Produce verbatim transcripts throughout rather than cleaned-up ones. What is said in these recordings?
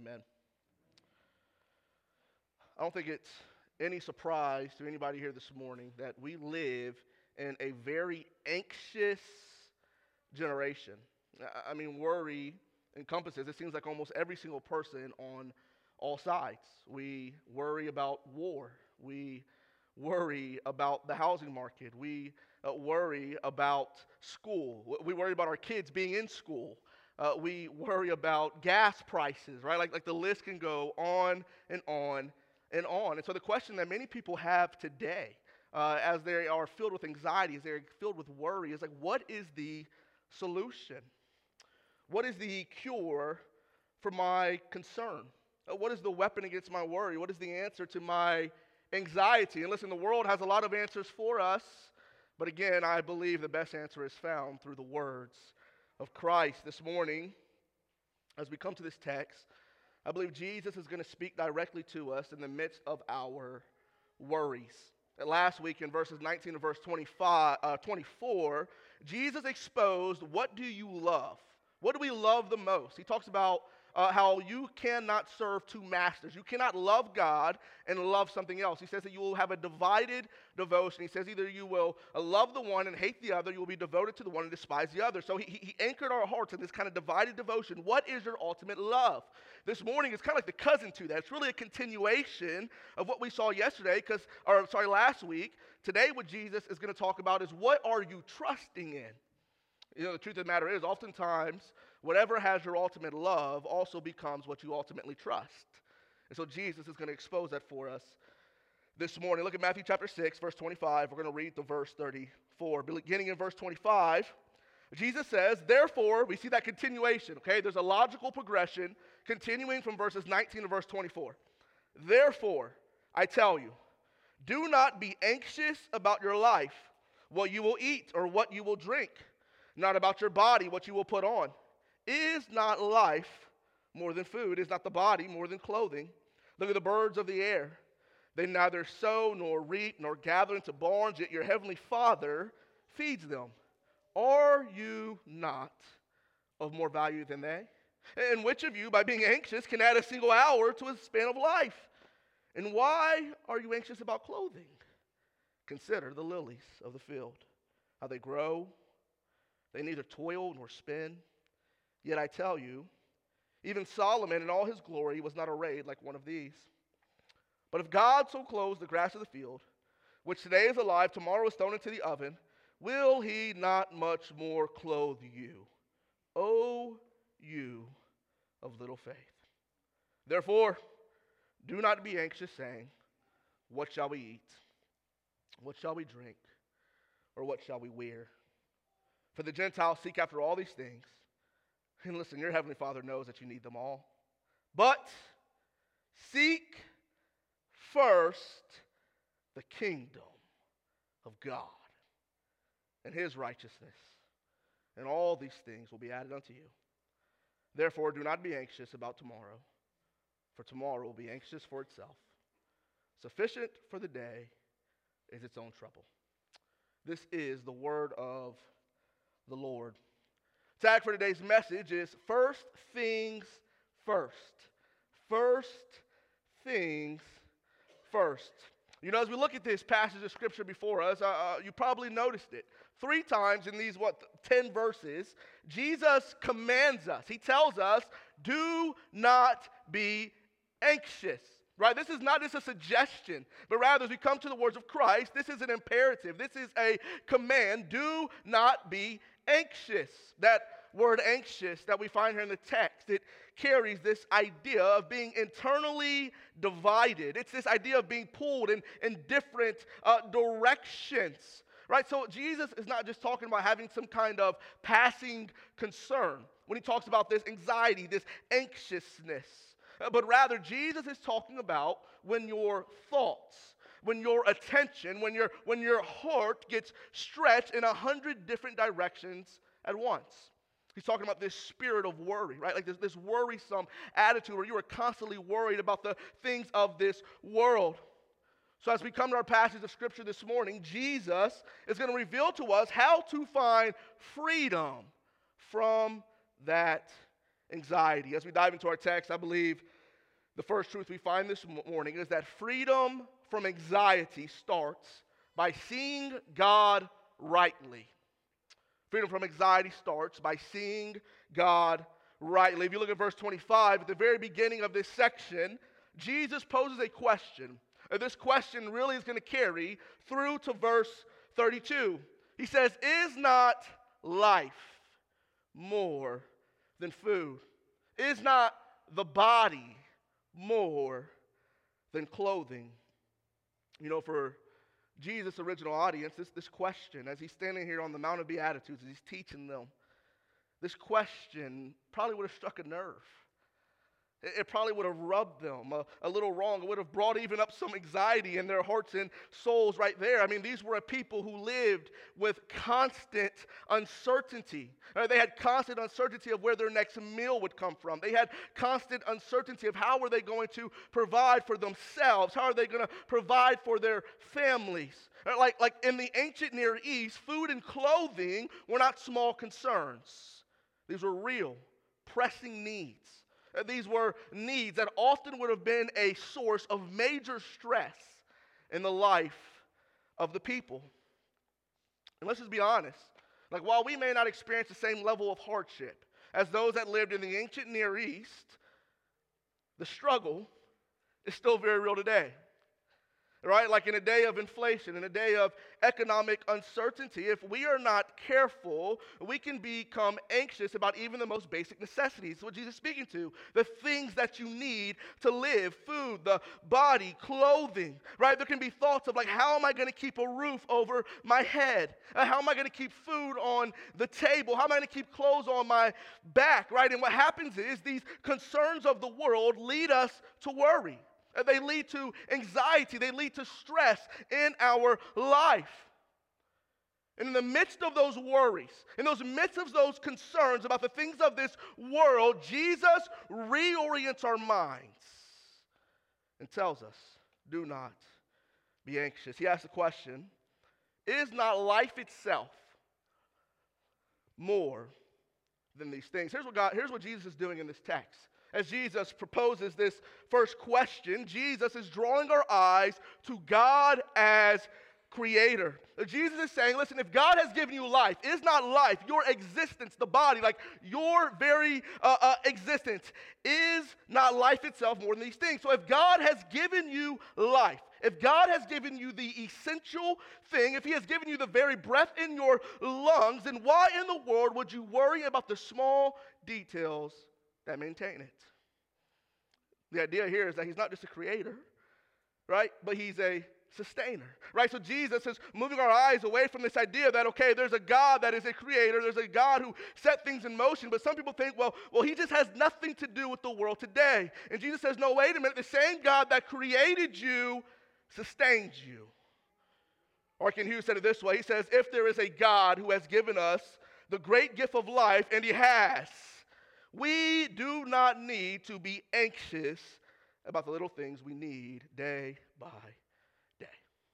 Amen. I don't think it's any surprise to anybody here this morning that we live in a very anxious generation. I mean, worry encompasses, it seems like almost every single person on all sides. We worry about war. We worry about the housing market. We uh, worry about school. We worry about our kids being in school. Uh, we worry about gas prices, right? Like, like the list can go on and on and on. And so the question that many people have today, uh, as they are filled with anxiety, as they're filled with worry, is like, what is the solution? What is the cure for my concern? Uh, What is the weapon against my worry? What is the answer to my anxiety? And listen, the world has a lot of answers for us, but again, I believe the best answer is found through the words of Christ. This morning, as we come to this text, I believe Jesus is going to speak directly to us in the midst of our worries. And last week in verses nineteen to verse twenty-five, uh, twenty-four, Jesus exposed, what do you love? What do we love the most? He talks about uh, how you cannot serve two masters. You cannot love God and love something else. He says that you will have a divided devotion. He says either you will uh, love the one and hate the other, you will be devoted to the one and despise the other. So he, he anchored our hearts in this kind of divided devotion. What is your ultimate love? This morning is kind of like the cousin to that. It's really a continuation of what we saw yesterday, because, or sorry, last week. Today what Jesus is going to talk about is, what are you trusting in? You know, the truth of the matter is, oftentimes, whatever has your ultimate love also becomes what you ultimately trust. And so Jesus is going to expose that for us this morning. Look at Matthew chapter six, verse twenty-five. We're going to read the verse thirty-four. Beginning in verse twenty-five, Jesus says, therefore, we see that continuation, okay? There's a logical progression continuing from verses nineteen to verse twenty-four. Therefore, I tell you, do not be anxious about your life, what you will eat or what you will drink, not about your body, what you will put on. Is not life more than food? Is not the body more than clothing? Look at the birds of the air. They neither sow nor reap nor gather into barns, yet your heavenly Father feeds them. Are you not of more value than they? And which of you, by being anxious, can add a single hour to his span of life? And why are you anxious about clothing? Consider the lilies of the field, how they grow. They neither toil nor spin. Yet I tell you, even Solomon in all his glory was not arrayed like one of these. But if God so clothes the grass of the field, which today is alive, tomorrow is thrown into the oven, will he not much more clothe you, O you of little faith? Therefore, do not be anxious, saying, what shall we eat? What shall we drink? Or what shall we wear? For the Gentiles seek after all these things. And listen, your heavenly Father knows that you need them all. But seek first the kingdom of God and his righteousness, and all these things will be added unto you. Therefore, do not be anxious about tomorrow, for tomorrow will be anxious for itself. Sufficient for the day is its own trouble. This is the word of the Lord. Tag for today's message is first things first. First things first. You know, as we look at this passage of scripture before us, uh, uh, you probably noticed it. Three times in these, what, ten verses, Jesus commands us. He tells us, do not be anxious. Right? This is not just a suggestion, but rather, as we come to the words of Christ, this is an imperative. This is a command. Do not be anxious. That word anxious that we find here in the text, it carries this idea of being internally divided. It's this idea of being pulled in, in different uh, directions. Right? So Jesus is not just talking about having some kind of passing concern when he talks about this anxiety, this anxiousness. But rather, Jesus is talking about when your thoughts, when your attention, when your, when your heart gets stretched in a hundred different directions at once. He's talking about this spirit of worry, right? Like this, this worrisome attitude where you are constantly worried about the things of this world. So as we come to our passage of Scripture this morning, Jesus is going to reveal to us how to find freedom from that anxiety. As we dive into our text, I believe the first truth we find this morning is that freedom from anxiety starts by seeing God rightly. Freedom from anxiety starts by seeing God rightly. If you look at verse twenty-five, at the very beginning of this section, Jesus poses a question. And this question really is going to carry through to verse thirty-two. He says, "Is not life more than food? Is not the body more than clothing?" You know, for Jesus' original audience, this, this question, as he's standing here on the Mount of Beatitudes, as he's teaching them, this question probably would have struck a nerve. It, it probably would have rubbed them a, a little wrong. It would have brought even up some anxiety in their hearts and souls right there. I mean, these were a people who lived with constant uncertainty. Uh, they had constant uncertainty of where their next meal would come from. They had constant uncertainty of how were they going to provide for themselves? How are they going to provide for their families? Uh, Like, like in the ancient Near East, food and clothing were not small concerns. These were real, pressing needs. Uh, These were needs that often would have been a source of major stress in the life of the people. And let's just be honest. Like, while we may not experience the same level of hardship as those that lived in the ancient Near East, the struggle is still very real today. Right? Like in a day of inflation, in a day of economic uncertainty, if we are not careful, we can become anxious about even the most basic necessities. What Jesus is speaking to, the things that you need to live, food, the body, clothing, right? There can be thoughts of like, how am I going to keep a roof over my head? Uh, how am I going to keep food on the table? How am I going to keep clothes on my back, right? And what happens is these concerns of the world lead us to worry. They lead to anxiety. They lead to stress in our life. And in the midst of those worries, in those midst of those concerns about the things of this world, Jesus reorients our minds and tells us, do not be anxious. He asks the question, is not life itself more than these things? Here's what God, here's what Jesus is doing in this text. As Jesus proposes this first question, Jesus is drawing our eyes to God as creator. Jesus is saying, listen, if God has given you life, is not life, your existence, the body, like your very uh, uh, existence, is not life itself more than these things? So if God has given you life, if God has given you the essential thing, if he has given you the very breath in your lungs, then why in the world would you worry about the small details that maintain it? The idea here is that he's not just a creator, right? But he's a sustainer, right? So Jesus is moving our eyes away from this idea that, okay, there's a God that is a creator, there's a God who set things in motion, but some people think, well, well, he just has nothing to do with the world today. And Jesus says, no, wait a minute, the same God that created you sustains you. Arkin Hughes said it this way. He says, if there is a God who has given us the great gift of life, and he has, we do not need to be anxious about the little things we need day by day.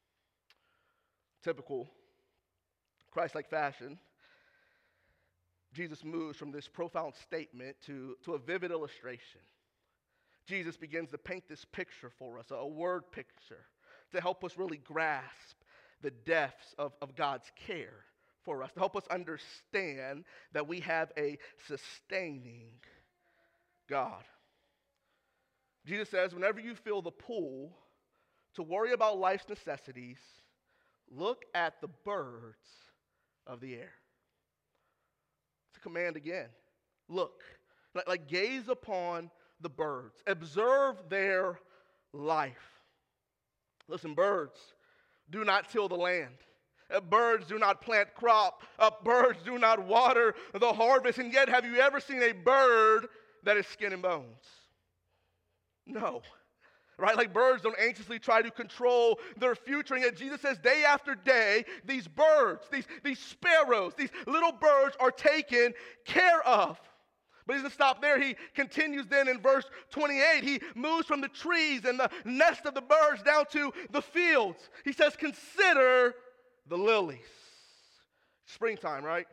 Typical Christ-like fashion, Jesus moves from this profound statement to, to a vivid illustration. Jesus begins to paint this picture for us, a word picture, to help us really grasp the depths of, of God's care for us, to help us understand that we have a sustaining God. Jesus says, whenever you feel the pull to worry about life's necessities, look at the birds of the air. It's a command again. Look, like, like gaze upon the birds. Observe their life. Listen, birds do not till the land. Uh, birds do not plant crop. Uh, birds do not water the harvest. And yet, have you ever seen a bird that is skin and bones? No. Right? Like birds don't anxiously try to control their future. And yet Jesus says day after day, these birds, these, these sparrows, these little birds are taken care of. But he doesn't stop there. He continues then in verse twenty-eight. He moves from the trees and the nest of the birds down to the fields. He says, consider the lilies. Springtime, right?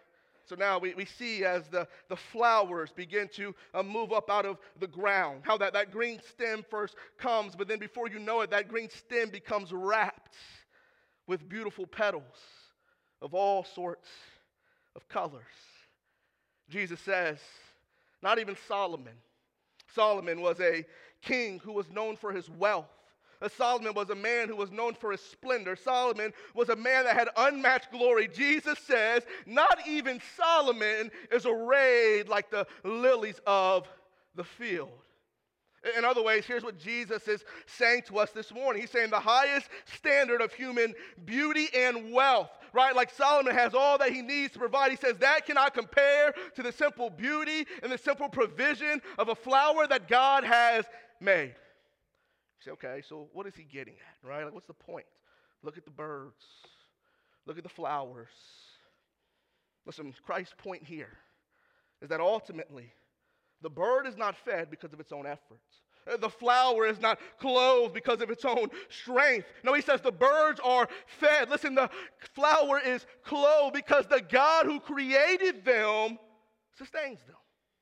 So now we, we see as the, the flowers begin to uh, move up out of the ground, how that, that green stem first comes, but then before you know it, that green stem becomes wrapped with beautiful petals of all sorts of colors. Jesus says, not even Solomon. Solomon was a king who was known for his wealth. Uh, Solomon was a man who was known for his splendor. Solomon was a man that had unmatched glory. Jesus says, not even Solomon is arrayed like the lilies of the field. In other ways, here's what Jesus is saying to us this morning. He's saying the highest standard of human beauty and wealth, right? Like Solomon has all that he needs to provide. He says that cannot compare to the simple beauty and the simple provision of a flower that God has made. You say, okay, so what is he getting at, right? Like, what's the point? Look at the birds. Look at the flowers. Listen, Christ's point here is that ultimately, the bird is not fed because of its own efforts. The flower is not clothed because of its own strength. No, he says the birds are fed. Listen, the flower is clothed because the God who created them sustains them.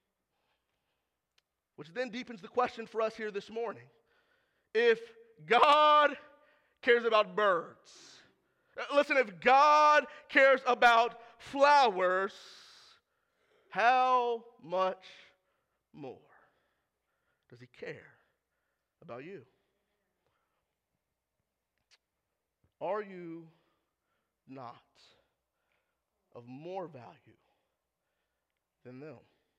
Which then deepens the question for us here this morning. If God cares about birds, listen, if God cares about flowers, how much more does he care about you? Are you not of more value than them?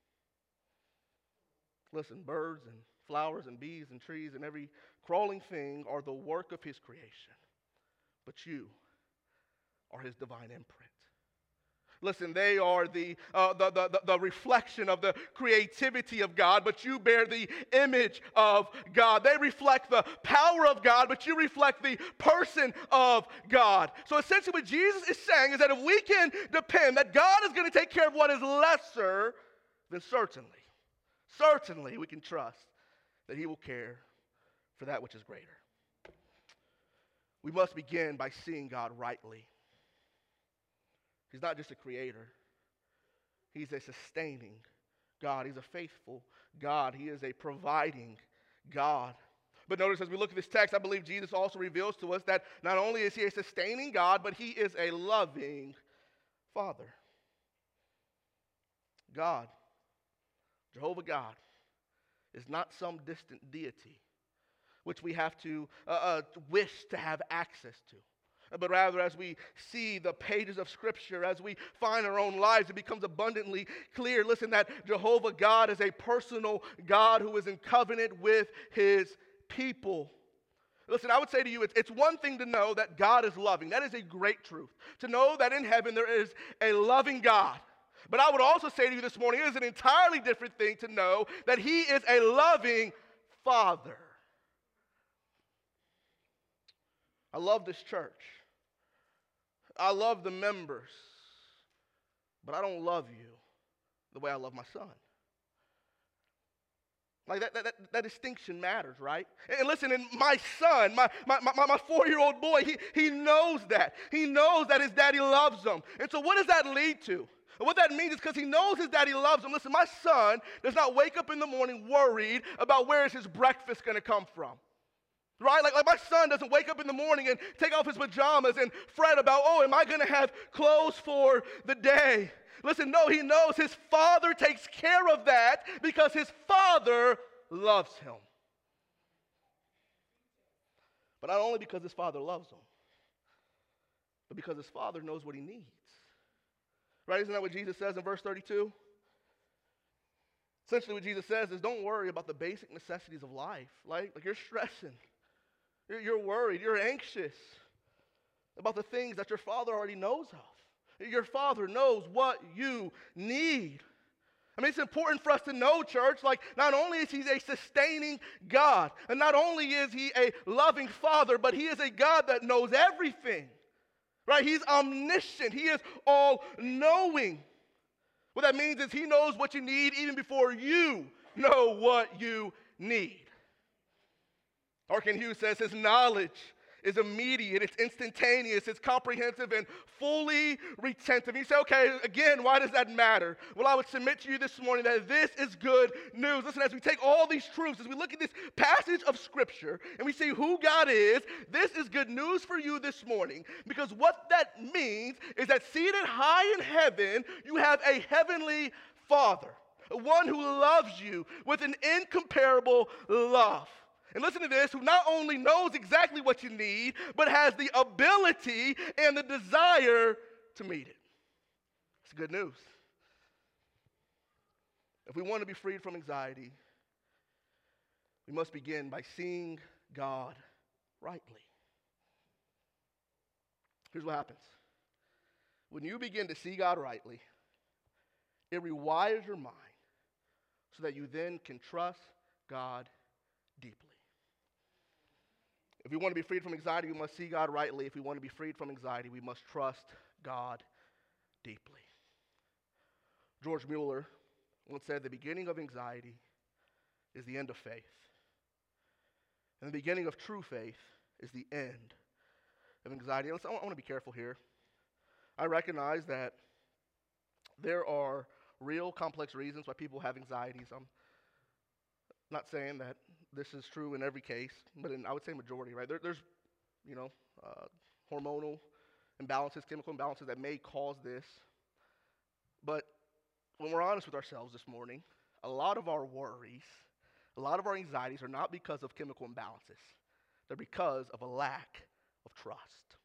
Listen, birds and flowers and bees and trees and every crawling thing are the work of his creation, but you are his divine imprint. Listen, they are the, uh, the, the, the reflection of the creativity of God, but you bear the image of God. They reflect the power of God, but you reflect the person of God. So essentially what Jesus is saying is that if we can depend that God is going to take care of what is lesser, then certainly, certainly we can trust that he will care for that which is greater. We must begin by seeing God rightly. He's not just a creator. He's a sustaining God. He's a faithful God. He is a providing God. But notice as we look at this text, I believe Jesus also reveals to us that not only is he a sustaining God, but he is a loving Father. God, Jehovah God, is not some distant deity which we have to uh, uh, wish to have access to. But rather, as we see the pages of Scripture, as we find our own lives, it becomes abundantly clear, listen, that Jehovah God is a personal God who is in covenant with his people. Listen, I would say to you, it's, it's one thing to know that God is loving. That is a great truth. To know that in heaven there is a loving God. But I would also say to you this morning, it is an entirely different thing to know that he is a loving Father. I love this church. I love the members, but I don't love you the way I love my son. Like that, that, that, that distinction matters, right? And listen, and my son, my, my, my, my four-year-old boy, he, he knows that. He knows that his daddy loves him. And so what does that lead to? And what that means is because he knows his daddy loves him. Listen, my son does not wake up in the morning worried about where is his breakfast going to come from. Right? Like, like my son doesn't wake up in the morning and take off his pajamas and fret about, oh, am I going to have clothes for the day? Listen, no, he knows his father takes care of that because his father loves him. But not only because his father loves him, but because his father knows what he needs. Right? Isn't that what Jesus says in verse thirty-two? Essentially what Jesus says is don't worry about the basic necessities of life. Like, like you're stressing. You're, you're worried. You're anxious about the things that your father already knows of. Your father knows what you need. I mean, it's important for us to know, church, like not only is he a sustaining God, and not only is he a loving father, but he is a God that knows everything. Right? He's omniscient. He is all-knowing. What that means is he knows what you need even before you know what you need. Arkin Hughes says his knowledge is immediate, it's instantaneous, it's comprehensive, and fully retentive. You say, okay, again, why does that matter? Well, I would submit to you this morning that this is good news. Listen, as we take all these truths, as we look at this passage of Scripture, and we see who God is, this is good news for you this morning, because what that means is that seated high in heaven, you have a heavenly Father, one who loves you with an incomparable love. And listen to this, who not only knows exactly what you need, but has the ability and the desire to meet it. It's good news. If we want to be freed from anxiety, we must begin by seeing God rightly. Here's what happens. When you begin to see God rightly, it rewires your mind so that you then can trust God deeply. If we want to be freed from anxiety, we must see God rightly. If we want to be freed from anxiety, we must trust God deeply. George Mueller once said, the beginning of anxiety is the end of faith. And the beginning of true faith is the end of anxiety. Listen, I want to be careful here. I recognize that there are real complex reasons why people have anxieties. I'm not saying that this is true in every case, but in, I would say majority, right? There, there's, you know, uh, hormonal imbalances, chemical imbalances that may cause this. But when we're honest with ourselves this morning, a lot of our worries, a lot of our anxieties are not because of chemical imbalances. They're because of a lack of trust.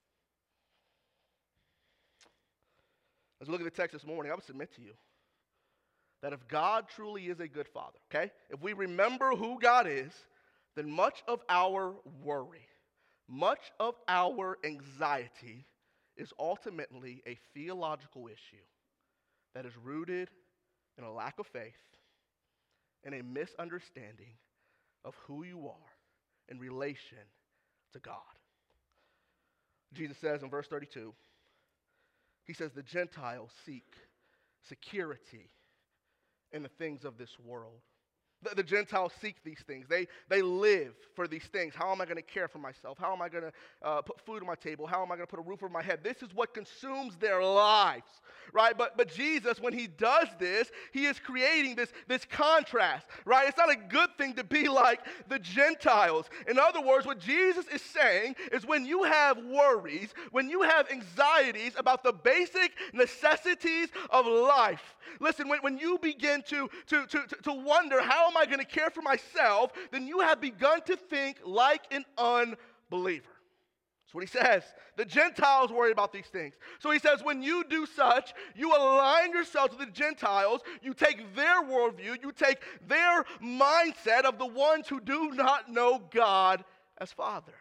As we look at the text this morning, I would submit to you that if God truly is a good Father, okay, if we remember who God is, then much of our worry, much of our anxiety is ultimately a theological issue that is rooted in a lack of faith and a misunderstanding of who you are in relation to God. Jesus says in verse thirty-two, he says, the Gentiles seek security in the things of this world. The, the Gentiles seek these things. They, they live for these things. How am I going to care for myself? How am I going to uh, put food on my table? How am I going to put a roof over my head? This is what consumes their lives, right? But, but Jesus, when he does this, he is creating this, this contrast, right? It's not a good thing to be like the Gentiles. In other words, what Jesus is saying is when you have worries, when you have anxieties about the basic necessities of life, listen, when, when you begin to, to, to, to wonder, how am I going to care for myself, then you have begun to think like an unbeliever. That's what he says. The Gentiles worry about these things. So he says, when you do such, you align yourselves with the Gentiles, you take their worldview, you take their mindset of the ones who do not know God as Father.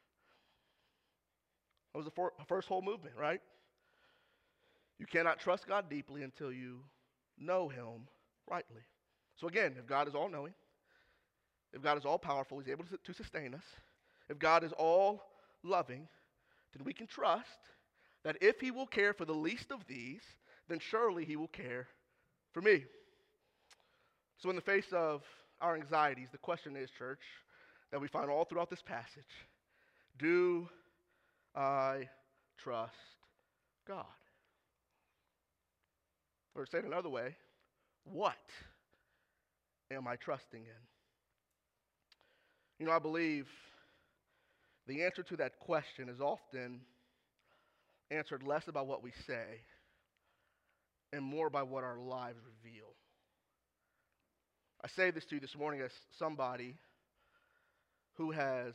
That was the for, first whole movement, right? You cannot trust God deeply until you know him rightly. So again, if God is all-knowing, if God is all-powerful, he's able to, to sustain us, if God is all-loving, then we can trust that if he will care for the least of these, then surely he will care for me. So in the face of our anxieties, the question is, church, that we find all throughout this passage, do I trust God? Or say it another way, what am I trusting in? You know, I believe the answer to that question is often answered less about what we say and more by what our lives reveal. I say this to you this morning as somebody who has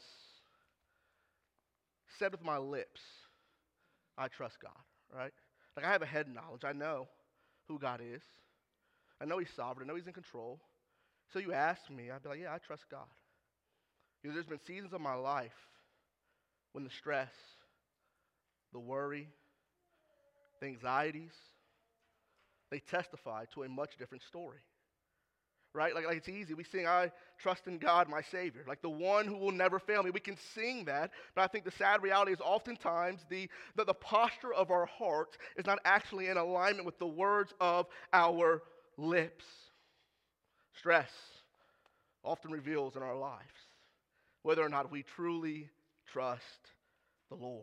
said with my lips, I trust God, right? Like I have a head knowledge. I know who God is. I know he's sovereign. I know he's in control. So you ask me, I'd be like, yeah, I trust God. You know, there's been seasons of my life when the stress, the worry, the anxieties, they testify to a much different story. Right? Like, like it's easy. We sing, I trust in God, my Savior. Like the one who will never fail me. We can sing that, but I think the sad reality is oftentimes the, the, the posture of our hearts is not actually in alignment with the words of our lips. Stress often reveals in our lives whether or not we truly trust the Lord.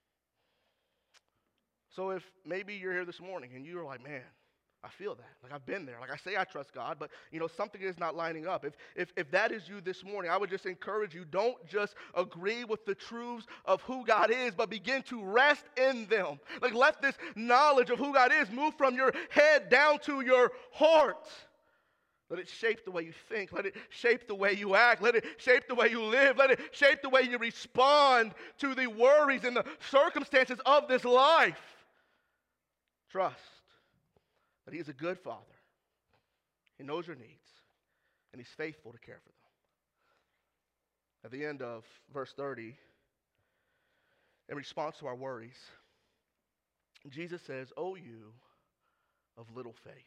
So if maybe you're here this morning and you're like, man, I feel that. Like I've been there. Like I say I trust God, but you know, something is not lining up. If, if, if that is you this morning, I would just encourage you, don't just agree with the truths of who God is, but begin to rest in them. Like let this knowledge of who God is move from your head down to your heart. Let it shape the way you think. Let it shape the way you act. Let it shape the way you live. Let it shape the way you respond to the worries and the circumstances of this life. Trust that he is a good father. He knows your needs, and he's faithful to care for them. At the end of verse thirty, in response to our worries, Jesus says, "O you of little faith."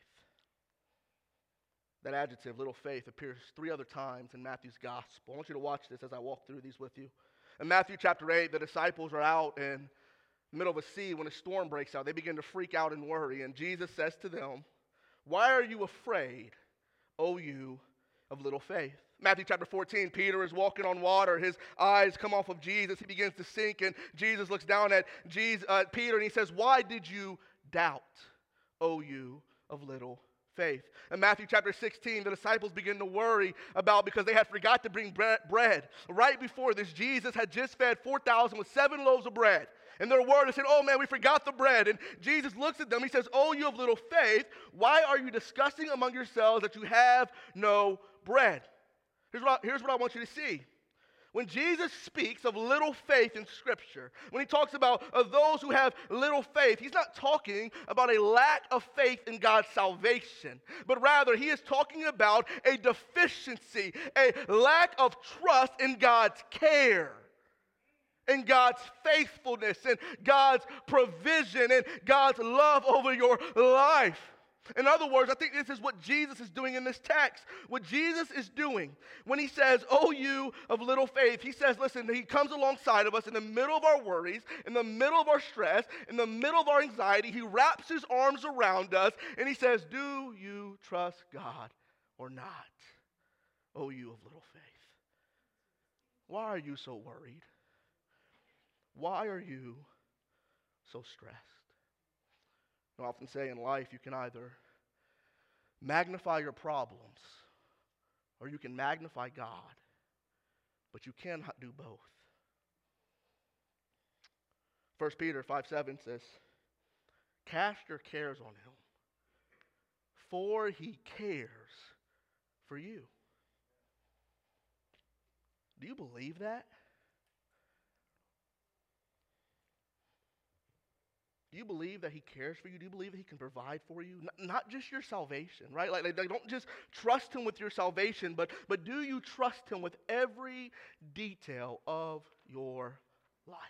That adjective, little faith, appears three other times in Matthew's gospel. I want you to watch this as I walk through these with you. In Matthew chapter eight, the disciples are out in the middle of a sea when a storm breaks out. They begin to freak out and worry. And Jesus says to them, "Why are you afraid, O you of little faith?" Matthew chapter fourteen, Peter is walking on water. His eyes come off of Jesus. He begins to sink, and Jesus looks down at Jesus, uh, Peter, and he says, "Why did you doubt, O you of little faith?" In Matthew chapter sixteen, the disciples begin to worry about because they had forgot to bring bread. Right before this, Jesus had just fed four thousand with seven loaves of bread. And their word, they said, "Oh man, we forgot the bread." And Jesus looks at them, he says, "Oh, you of little faith, why are you discussing among yourselves that you have no bread?" Here's what I, here's what I want you to see. When Jesus speaks of little faith in Scripture, when he talks about uh, those who have little faith, he's not talking about a lack of faith in God's salvation, but rather he is talking about a deficiency, a lack of trust in God's care, in God's faithfulness, and God's provision, and God's love over your life. In other words, I think this is what Jesus is doing in this text. What Jesus is doing when he says, "Oh, you of little faith," he says, listen, he comes alongside of us in the middle of our worries, in the middle of our stress, in the middle of our anxiety. He wraps his arms around us and he says, "Do you trust God or not? Oh, you of little faith." Why are you so worried? Why are you so stressed? I often say in life, you can either magnify your problems or you can magnify God, but you cannot do both. First Peter five seven says, "Cast your cares on him, for he cares for you." Do you believe that? Do you believe that he cares for you? Do you believe that he can provide for you? N- not just your salvation, right? Like, like, don't just trust him with your salvation, but, but do you trust him with every detail of your life?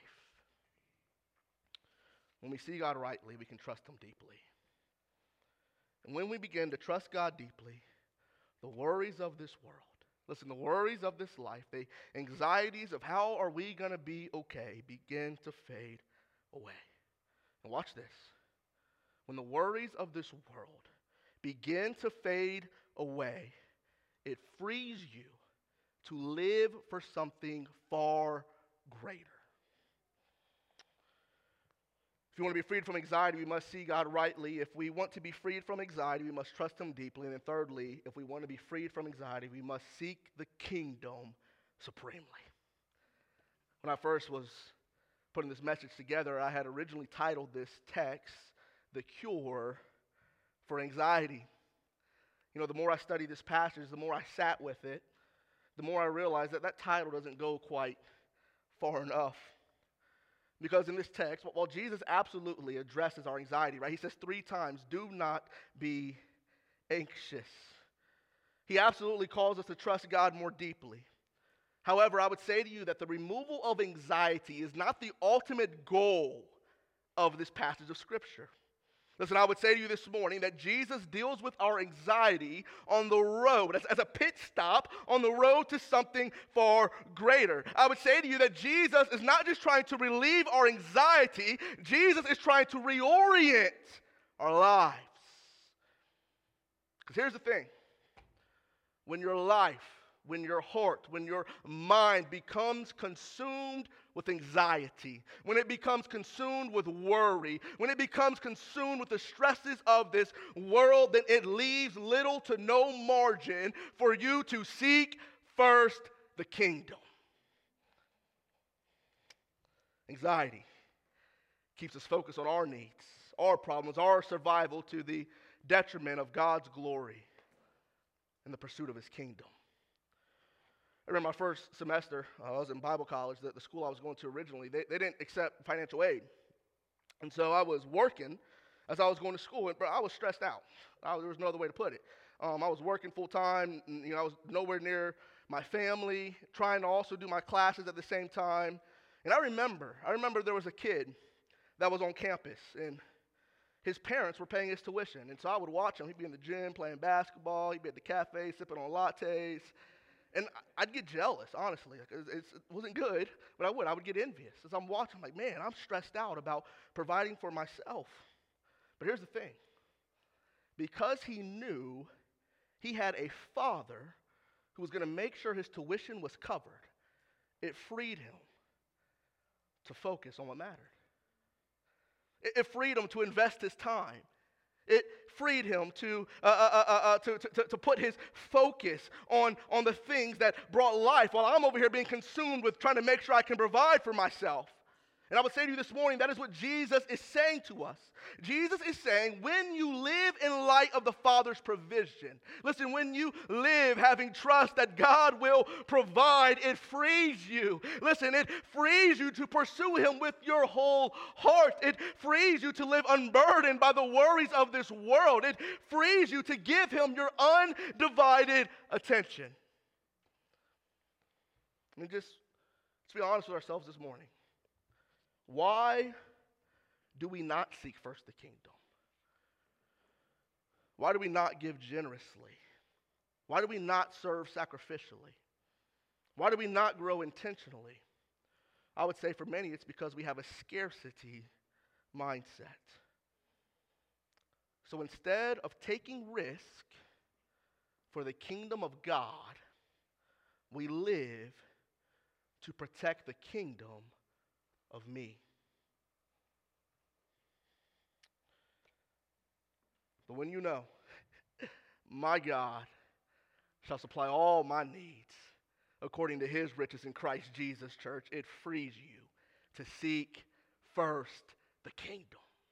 When we see God rightly, we can trust him deeply. And when we begin to trust God deeply, the worries of this world, listen, the worries of this life, the anxieties of how are we going to be okay, begin to fade away. And watch this. When the worries of this world begin to fade away, it frees you to live for something far greater. If you want to be freed from anxiety, we must see God rightly. If we want to be freed from anxiety, we must trust him deeply. And then thirdly, if we want to be freed from anxiety, we must seek the kingdom supremely. When I first was putting this message together, I had originally titled this text, "The Cure for Anxiety." You know, the more I studied this passage, the more I sat with it, the more I realized that that title doesn't go quite far enough. Because in this text, while Jesus absolutely addresses our anxiety, right? He says three times, "Do not be anxious." He absolutely calls us to trust God more deeply. However, I would say to you that the removal of anxiety is not the ultimate goal of this passage of Scripture. Listen, I would say to you this morning that Jesus deals with our anxiety on the road, as, as a pit stop on the road to something far greater. I would say to you that Jesus is not just trying to relieve our anxiety, Jesus is trying to reorient our lives. Because here's the thing. When your life when your heart, when your mind becomes consumed with anxiety, when it becomes consumed with worry, when it becomes consumed with the stresses of this world, then it leaves little to no margin for you to seek first the kingdom. Anxiety keeps us focused on our needs, our problems, our survival to the detriment of God's glory and the pursuit of his kingdom. I remember my first semester, uh, I was in Bible college, the, the school I was going to originally, they, they didn't accept financial aid. And so I was working as I was going to school, and bro, I was stressed out. I, there was no other way to put it. Um, I was working full time, and, you know, I was nowhere near my family, trying to also do my classes at the same time. And I remember, I remember there was a kid that was on campus, and his parents were paying his tuition. And so I would watch him. He'd be in the gym playing basketball. He'd be at the cafe sipping on lattes. And I'd get jealous, honestly. Like, it wasn't good, but I would. I would get envious. As I'm watching, I'm like, man, I'm stressed out about providing for myself. But here's the thing. Because he knew he had a father who was going to make sure his tuition was covered, it freed him to focus on what mattered. It, it freed him to invest his time. It freed him to, uh, uh, uh, uh, to, to, to put his focus on, on the things that brought life, while I'm over here being consumed with trying to make sure I can provide for myself. And I would say to you this morning, that is what Jesus is saying to us. Jesus is saying, when you live in light of the Father's provision, listen, when you live having trust that God will provide, it frees you. Listen, it frees you to pursue him with your whole heart. It frees you to live unburdened by the worries of this world. It frees you to give him your undivided attention. And just, let's be honest with ourselves this morning. Why do we not seek first the kingdom? Why do we not give generously? Why do we not serve sacrificially? Why do we not grow intentionally? I would say for many it's because we have a scarcity mindset. So instead of taking risk for the kingdom of God, we live to protect the kingdom of me. But when you know, my God shall supply all my needs according to his riches in Christ Jesus, church, it frees you to seek first the kingdom.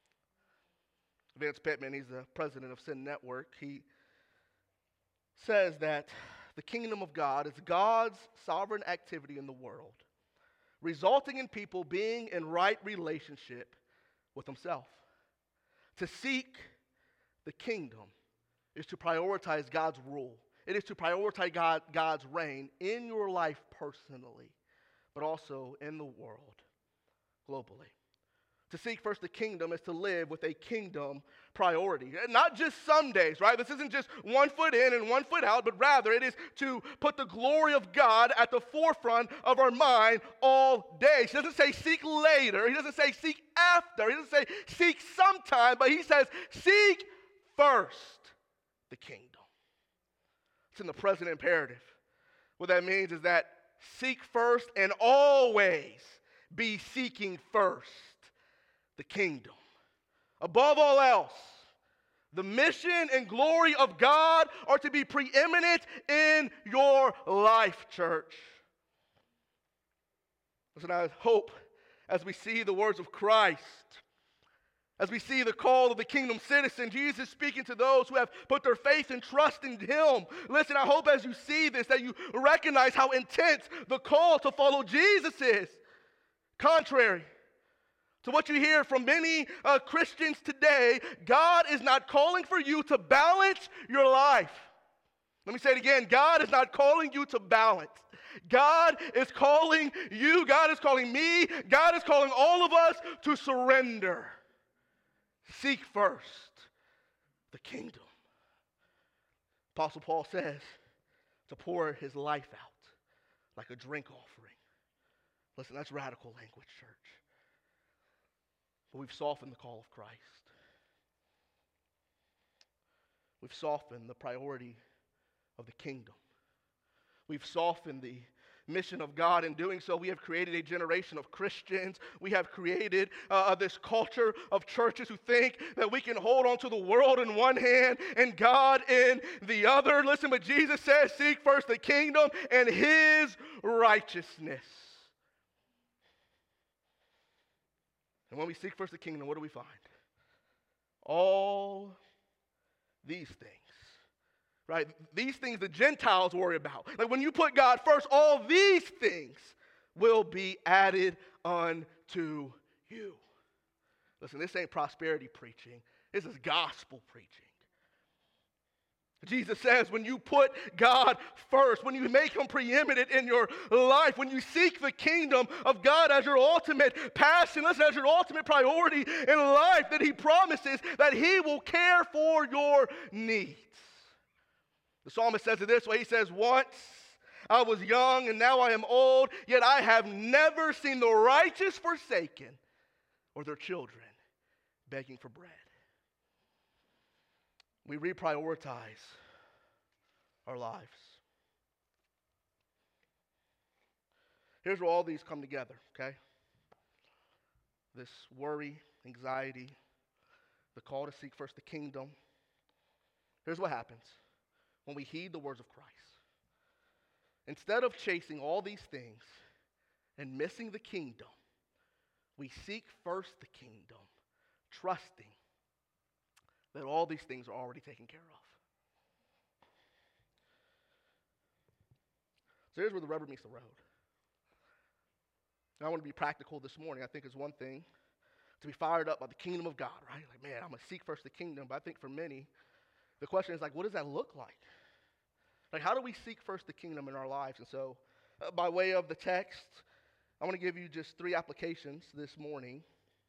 Vance Pittman, he's the president of Sin Network, he says that the kingdom of God is God's sovereign activity in the world, resulting in people being in right relationship with himself. To seek the kingdom is to prioritize God's rule. It is to prioritize God, God's reign in your life personally, but also in the world globally. To seek first the kingdom is to live with a kingdom priority. Not just some days, right? This isn't just one foot in and one foot out, but rather it is to put the glory of God at the forefront of our mind all day. He doesn't say seek later. He doesn't say seek after. He doesn't say seek sometime, but he says seek first the kingdom. It's in the present imperative. What that means is that seek first and always be seeking first the kingdom. Above all else, the mission and glory of God are to be preeminent in your life, church. Listen, I hope as we see the words of Christ, as we see the call of the kingdom citizen, Jesus speaking to those who have put their faith and trust in him. Listen, I hope as you see this that you recognize how intense the call to follow Jesus is. Contrary to what you hear from many uh, Christians today, God is not calling for you to balance your life. Let me say it again. God is not calling you to balance. God is calling you, God is calling me, God is calling all of us to surrender. Seek first the kingdom. Apostle Paul says to pour his life out like a drink offering. Listen, that's radical language, church. But we've softened the call of Christ. We've softened the priority of the kingdom. We've softened the mission of God. In doing so, we have created a generation of Christians. We have created uh, this culture of churches who think that we can hold on to the world in one hand and God in the other. Listen, but Jesus says, seek first the kingdom and his righteousness. And when we seek first the kingdom, what do we find? All these things. Right? These things the Gentiles worry about. Like when you put God first, all these things will be added unto you. Listen, this ain't prosperity preaching. This is gospel preaching. Jesus says when you put God first, when you make him preeminent in your life, when you seek the kingdom of God as your ultimate passion, listen, as your ultimate priority in life, that he promises that he will care for your needs. The psalmist says it this way. He says, once I was young and now I am old, yet I have never seen the righteous forsaken or their children begging for bread. We reprioritize our lives. Here's where all these come together, okay? This worry, anxiety, the call to seek first the kingdom. Here's what happens when we heed the words of Christ. Instead of chasing all these things and missing the kingdom, we seek first the kingdom, trusting that all these things are already taken care of. So here's where the rubber meets the road. Now, I want to be practical this morning. I think it's one thing to be fired up by the kingdom of God, right? Like, man, I'm going to seek first the kingdom. But I think for many, the question is like, what does that look like? Like, how do we seek first the kingdom in our lives? And so, uh, by way of the text, I want to give you just three applications this morning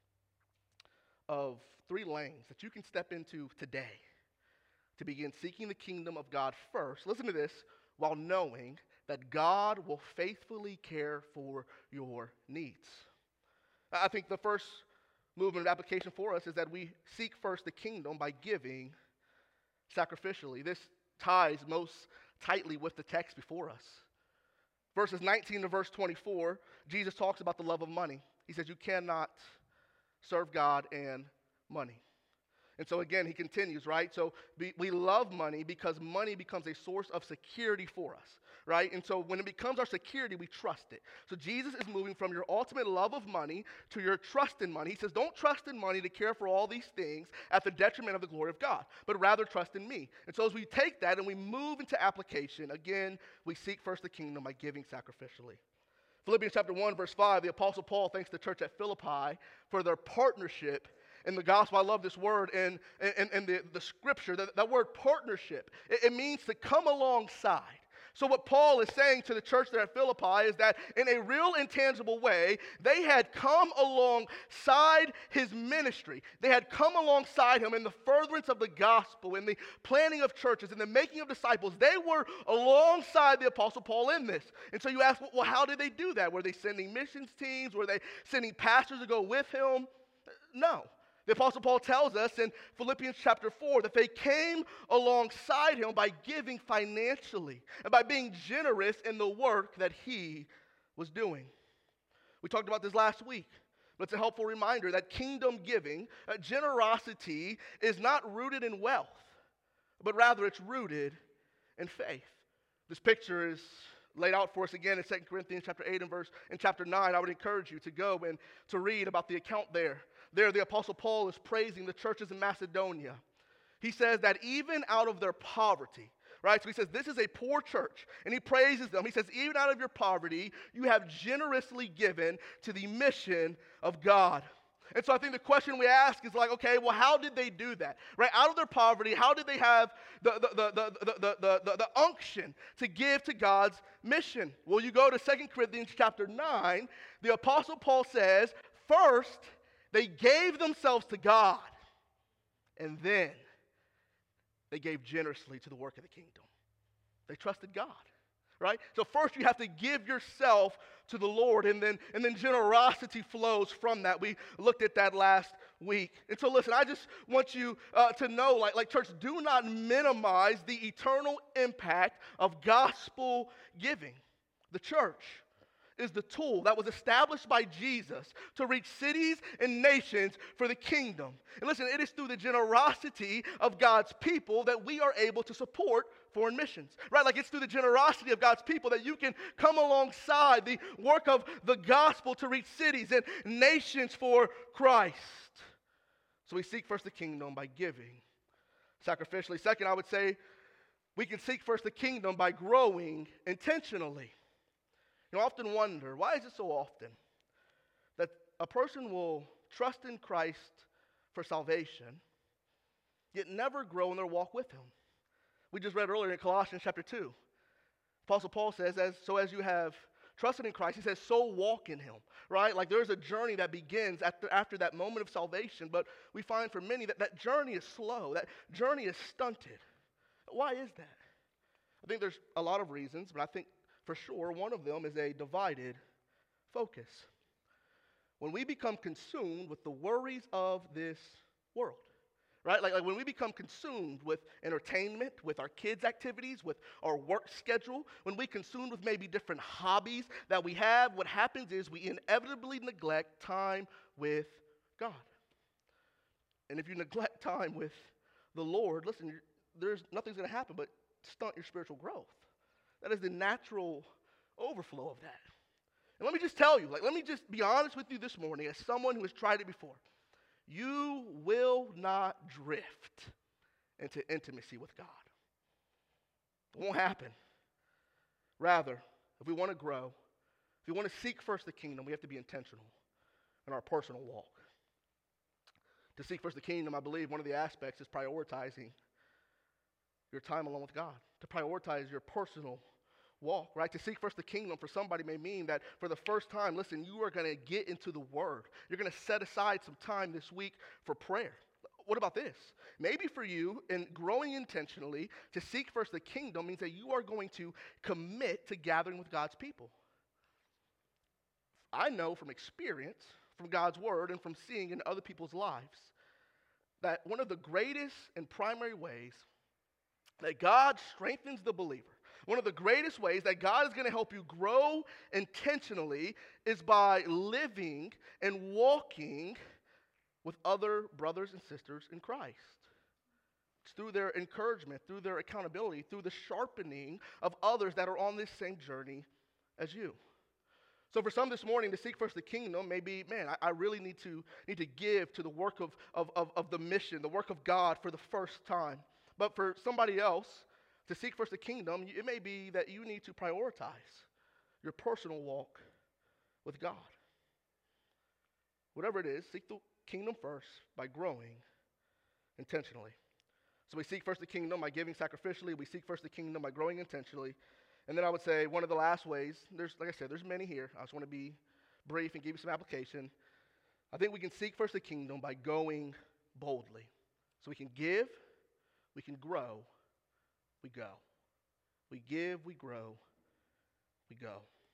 of three lanes that you can step into today to begin seeking the kingdom of God first. Listen to this, while knowing that God will faithfully care for your needs. I think the first movement of application for us is that we seek first the kingdom by giving sacrificially. This ties most tightly with the text before us. Verses nineteen to verse twenty-four, Jesus talks about the love of money. He says you cannot serve God and money. And so again, he continues, right? So we, we love money because money becomes a source of security for us, right? And so when it becomes our security, we trust it. So Jesus is moving from your ultimate love of money to your trust in money. He says, don't trust in money to care for all these things at the detriment of the glory of God, but rather trust in me. And so as we take that and we move into application, again, we seek first the kingdom by giving sacrificially. Philippians chapter one, verse five, the Apostle Paul thanks the church at Philippi for their partnership in the gospel. I love this word in, in, in the, the scripture. That, that word partnership, it, it means to come alongside. So what Paul is saying to the church there at Philippi is that in a real intangible way, they had come alongside his ministry. They had come alongside him in the furtherance of the gospel, in the planting of churches, in the making of disciples. They were alongside the Apostle Paul in this. And so you ask, well, how did they do that? Were they sending missions teams? Were they sending pastors to go with him? No. The Apostle Paul tells us in Philippians chapter four that they came alongside him by giving financially and by being generous in the work that he was doing. We talked about this last week, but it's a helpful reminder that kingdom giving, uh, generosity, is not rooted in wealth, but rather it's rooted in faith. This picture is laid out for us again in Second Corinthians chapter eight and verse in chapter nine. I would encourage you to go and to read about the account there. There, the Apostle Paul is praising the churches in Macedonia. He says that even out of their poverty, right? So he says, this is a poor church, and he praises them. He says, even out of your poverty, you have generously given to the mission of God. And so I think the question we ask is like, okay, well, how did they do that? Right? Out of their poverty, how did they have the, the, the, the, the, the, the, the unction to give to God's mission? Well, you go to Second Corinthians chapter nine, the Apostle Paul says, first, they gave themselves to God, and then they gave generously to the work of the kingdom. They trusted God, right? So first you have to give yourself to the Lord, and then, and then generosity flows from that. We looked at that last week. And so listen, I just want you uh, to know, like, like church, do not minimize the eternal impact of gospel giving. The church is the tool that was established by Jesus to reach cities and nations for the kingdom. And listen, it is through the generosity of God's people that we are able to support foreign missions, right? Like it's through the generosity of God's people that you can come alongside the work of the gospel to reach cities and nations for Christ. So we seek first the kingdom by giving sacrificially. Second, I would say we can seek first the kingdom by growing intentionally. You know, I often wonder, why is it so often that a person will trust in Christ for salvation, yet never grow in their walk with him? We just read earlier in Colossians chapter two. Apostle Paul says, as, so as you have trusted in Christ, he says, so walk in him, right? Like there's a journey that begins after, after that moment of salvation, but we find for many that that journey is slow, that journey is stunted. Why is that? I think there's a lot of reasons, but I think for sure, one of them is a divided focus. When we become consumed with the worries of this world, right? Like, like when we become consumed with entertainment, with our kids' activities, with our work schedule, when we consumed with maybe different hobbies that we have, what happens is we inevitably neglect time with God. And if you neglect time with the Lord, listen, there's nothing's going to happen but stunt your spiritual growth. That is the natural overflow of that. And let me just tell you, like, let me just be honest with you this morning as someone who has tried it before. You will not drift into intimacy with God. It won't happen. Rather, if we want to grow, if we want to seek first the kingdom, we have to be intentional in our personal walk. To seek first the kingdom, I believe one of the aspects is prioritizing your time alone with God, to prioritize your personal walk, right? To seek first the kingdom for somebody may mean that for the first time, listen, you are going to get into the Word. You're going to set aside some time this week for prayer. What about this? Maybe for you, in growing intentionally, to seek first the kingdom means that you are going to commit to gathering with God's people. I know from experience, from God's Word, and from seeing in other people's lives, that one of the greatest and primary ways that God strengthens the believer, one of the greatest ways that God is going to help you grow intentionally is by living and walking with other brothers and sisters in Christ. It's through their encouragement, through their accountability, through the sharpening of others that are on this same journey as you. So for some this morning, to seek first the kingdom, maybe, man, I, I really need to need to give to the work of, of, of, of the mission, the work of God for the first time. But for somebody else, to seek first the kingdom, it may be that you need to prioritize your personal walk with God. Whatever it is, seek the kingdom first by growing intentionally. So we seek first the kingdom by giving sacrificially. We seek first the kingdom by growing intentionally. And then I would say one of the last ways, there's, like I said, there's many here. I just want to be brief and give you some application. I think we can seek first the kingdom by going boldly. So we can give, we can grow, we go. We give, we grow, we go.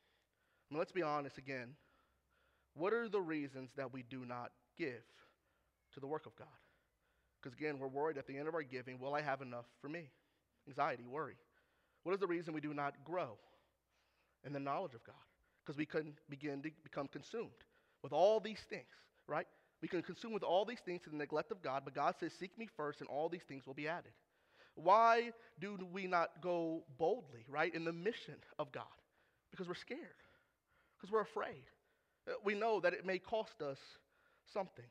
I mean, let's be honest again. What are the reasons that we do not give to the work of God? Because again, we're worried at the end of our giving, will I have enough for me? Anxiety, worry. What is the reason we do not grow in the knowledge of God? Because we can begin to become consumed with all these things, right? We can consume with all these things to the neglect of God, but God says, seek me first and all these things will be added. Why do we not go boldly, right, in the mission of God? Because we're scared, because we're afraid. We know that it may cost us something.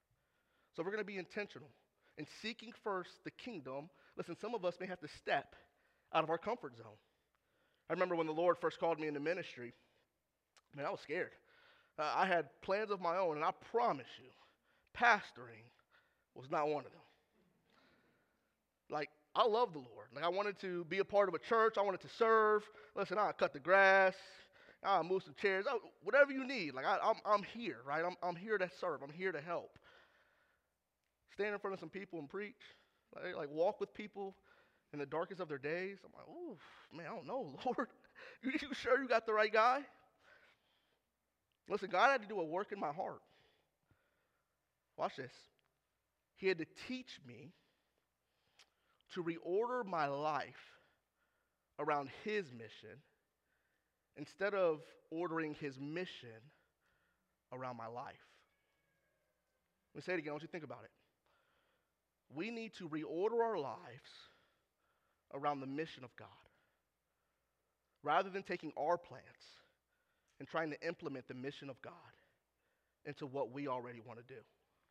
So we're going to be intentional in seeking first the kingdom. Listen, some of us may have to step out of our comfort zone. I remember when the Lord first called me into ministry, man, I was scared. Uh, I had plans of my own, and I promise you, pastoring was not one of them. Like, I love the Lord. Like, I wanted to be a part of a church. I wanted to serve. Listen, I'll cut the grass. I'll move some chairs. I'll, whatever you need. Like, I, I'm, I'm here, right? I'm, I'm here to serve. I'm here to help. Stand in front of some people and preach. Like, like walk with people in the darkest of their days. I'm like, oh, man, I don't know, Lord. You, you sure you got the right guy? Listen, God had to do a work in my heart. watch this, he had to teach me to reorder my life around his mission instead of ordering his mission around my life. Let me say it again. I want you to think about it. We need to reorder our lives around the mission of God rather than taking our plans and trying to implement the mission of God into what we already want to do.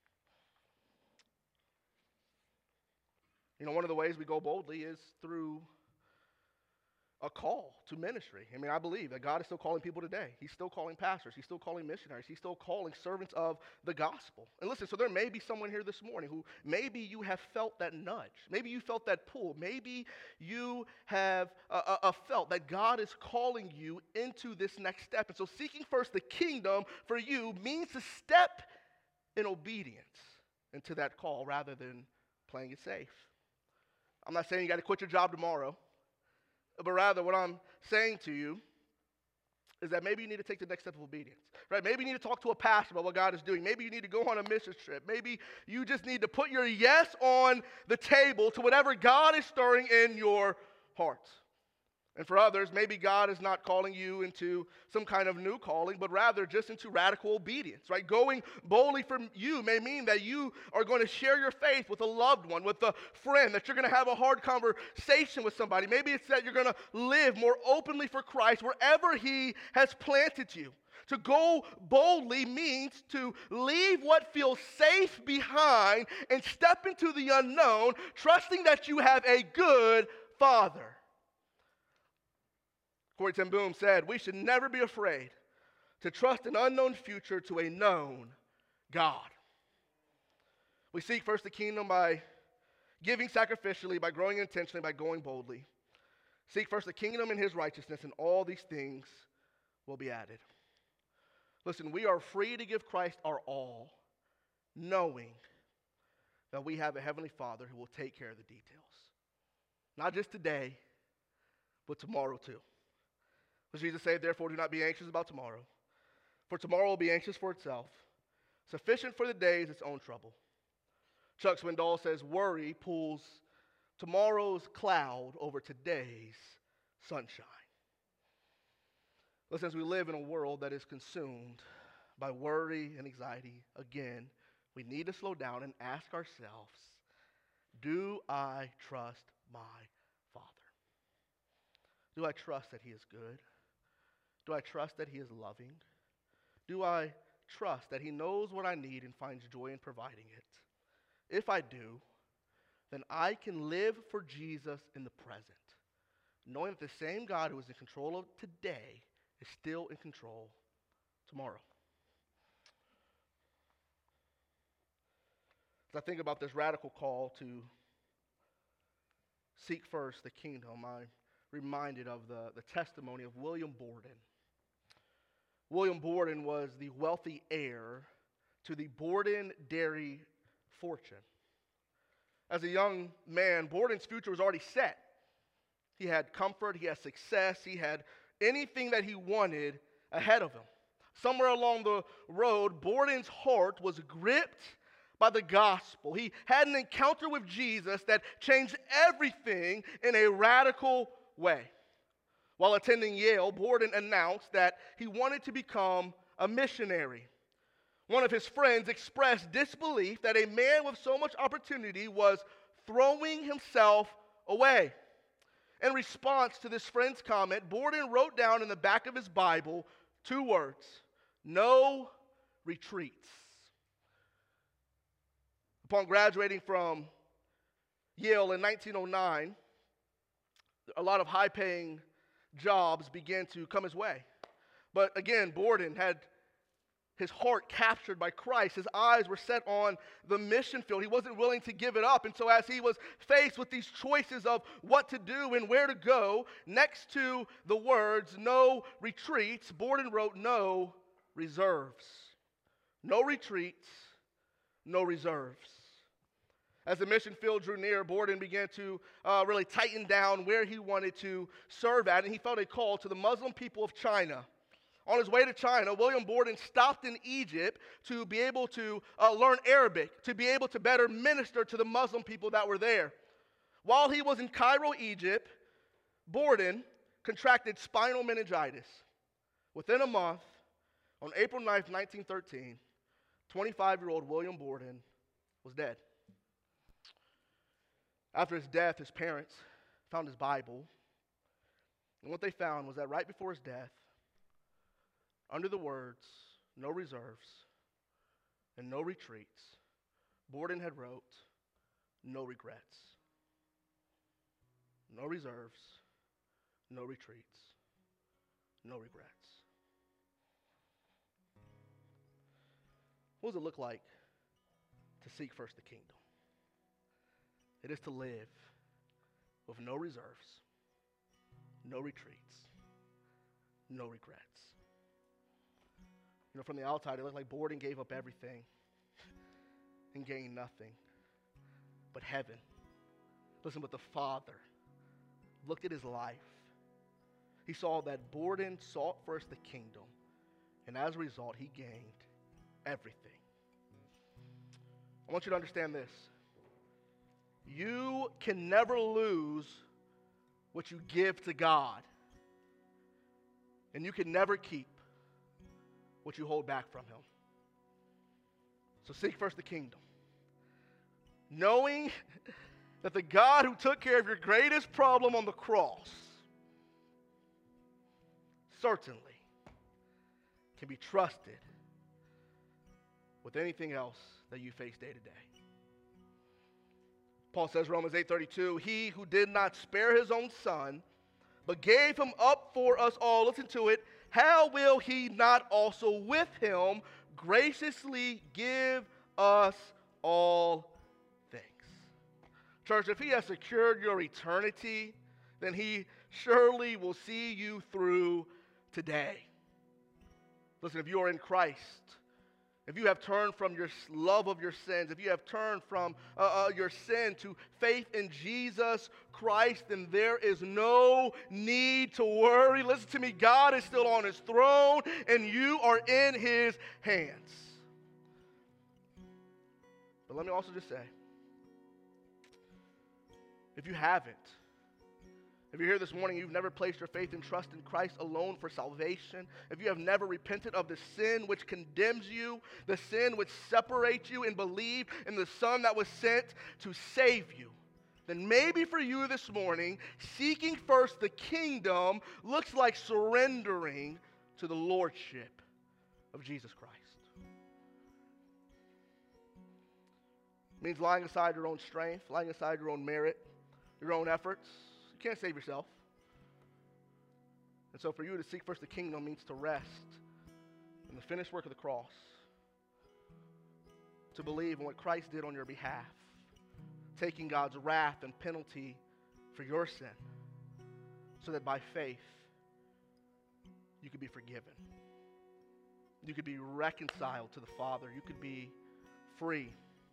You know, one of the ways we go boldly is through a call to ministry. I mean, I believe that God is still calling people today. He's still calling pastors. He's still calling missionaries. He's still calling servants of the gospel. And listen, so there may be someone here this morning who maybe you have felt that nudge. Maybe you felt that pull. Maybe you have uh, uh, felt that God is calling you into this next step. And so seeking first the kingdom for you means to step in obedience into that call rather than playing it safe. I'm not saying you got to quit your job tomorrow. But rather, what I'm saying to you is that maybe you need to take the next step of obedience, right? Maybe you need to talk to a pastor about what God is doing. Maybe you need to go on a mission trip. Maybe you just need to put your yes on the table to whatever God is stirring in your heart. And for others, maybe God is not calling you into some kind of new calling, but rather just into radical obedience, right? Going boldly from you may mean that you are going to share your faith with a loved one, with a friend, that you're going to have a hard conversation with somebody. Maybe it's that you're going to live more openly for Christ wherever he has planted you. To go boldly means to leave what feels safe behind and step into the unknown, trusting that you have a good Father. Corrie ten Boom said, we should never be afraid to trust an unknown future to a known God. We seek first the kingdom by giving sacrificially, by growing intentionally, by going boldly. Seek first the kingdom and his righteousness, and all these things will be added. Listen, we are free to give Christ our all, knowing that we have a heavenly Father who will take care of the details. Not just today, but tomorrow too. As Jesus said, therefore do not be anxious about tomorrow, for tomorrow will be anxious for itself. Sufficient for the day is its own trouble. Chuck Swindoll says, worry pulls tomorrow's cloud over today's sunshine. Listen, as we live in a world that is consumed by worry and anxiety, again, we need to slow down and ask ourselves, do I trust my Father? Do I trust that he is good? Do I trust that he is loving? Do I trust that he knows what I need and finds joy in providing it? If I do, then I can live for Jesus in the present, knowing that the same God who is in control of today is still in control tomorrow. As I think about this radical call to seek first the kingdom, I'm reminded of the, the testimony of William Borden. William Borden was the wealthy heir to the Borden dairy fortune. As a young man, Borden's future was already set. He had comfort, he had success, he had anything that he wanted ahead of him. Somewhere along the road, Borden's heart was gripped by the gospel. He had an encounter with Jesus that changed everything in a radical way. While attending Yale, Borden announced that he wanted to become a missionary. One of his friends expressed disbelief that a man with so much opportunity was throwing himself away. In response to this friend's comment, Borden wrote down in the back of his Bible two words: no retreats. Upon graduating from Yale in nineteen oh nine, a lot of high-paying jobs began to come his way. But again, Borden had his heart captured by Christ. His eyes were set on the mission field. He wasn't willing to give it up. And so as he was faced with these choices of what to do and where to go, next to the words, no retreats, Borden wrote no reserves. No retreats, no reserves. As the mission field drew near, Borden began to uh, really tighten down where he wanted to serve at, and he felt a call to the Muslim people of China On his way to China, William Borden stopped in Egypt to be able to uh, learn Arabic, to be able to better minister to the Muslim people that were there. While he was in Cairo, Egypt, Borden contracted spinal meningitis. Within a month, on April ninth, nineteen thirteen, twenty-five-year-old William Borden was dead. After his death, his parents found his Bible, and what they found was that right before his death, under the words, "no reserves and no retreats," Borden had wrote, "no regrets." No reserves, no retreats, no regrets. What does it look like to seek first the kingdom? It is to live with no reserves, no retreats, no regrets. You know, from the outside, it looked like Borden gave up everything and gained nothing but heaven. Listen, but the Father looked at his life. He saw that Borden sought first the kingdom, and as a result, he gained everything. I want you to understand this. You can never lose what you give to God, and you can never keep what you hold back from him. So seek first the kingdom, knowing that the God who took care of your greatest problem on the cross certainly can be trusted with anything else that you face day to day. Paul says, Romans eight thirty-two, he who did not spare his own son, but gave him up for us all, listen to it, how will he not also with him graciously give us all things? Church, if he has secured your eternity, then he surely will see you through today. Listen, if you are in Christ, if you have turned from your love of your sins, if you have turned from uh, uh, your sin to faith in Jesus Christ, then there is no need to worry. Listen to me, God is still on his throne, and you are in his hands. But let me also just say, if you haven't, if you're here this morning, you've never placed your faith and trust in Christ alone for salvation, if you have never repented of the sin which condemns you, the sin which separates you, and believe in the Son that was sent to save you, then maybe for you this morning, seeking first the kingdom looks like surrendering to the lordship of Jesus Christ. It means lying aside your own strength, lying aside your own merit, your own efforts. You can't save yourself. And so for you to seek first the kingdom means to rest in the finished work of the cross, to believe in what Christ did on your behalf, taking God's wrath and penalty for your sin, so that by faith you could be forgiven. You could be reconciled to the Father. You could be free.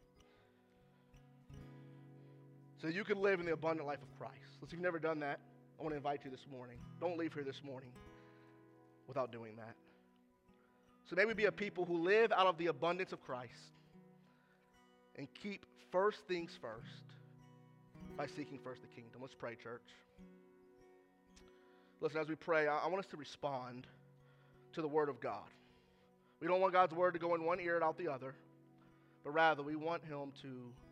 So you could live in the abundant life of Christ. So if you've never done that, I want to invite you this morning. Don't leave here this morning without doing that. So may we be a people who live out of the abundance of Christ and keep first things first by seeking first the kingdom. Let's pray, church. Listen, as we pray, I, I want us to respond to the Word of God. We don't want God's Word to go in one ear and out the other, but rather we want Him to